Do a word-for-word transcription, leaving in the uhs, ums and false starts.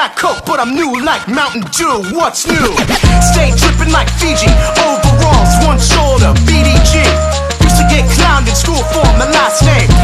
got coke, but I'm new like Mountain Dew. What's new? Stay dripping like Fiji. Overalls, one shoulder, B D G. Used to get clowned in school for my last name.